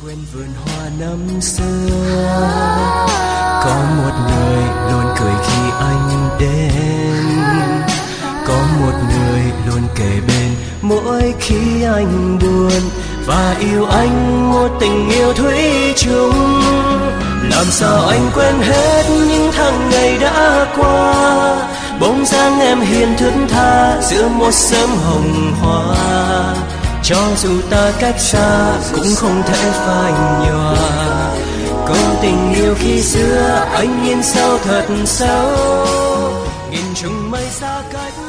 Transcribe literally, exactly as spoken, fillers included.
quên vườn hoa năm xưa, có một người luôn cười khi anh đến, có một người luôn kề bên mỗi khi anh buồn, và yêu anh một tình yêu thủy chung. Làm sao anh quên hết những tháng ngày đã qua, bóng dáng em hiền thướt tha giữa một sớm hồng hoa. Cho dù ta cách xa cũng không thể phai nhòa, có tình yêu khi xưa anh nhìn sâu thật sâu, nghìn trùng mây xa cách.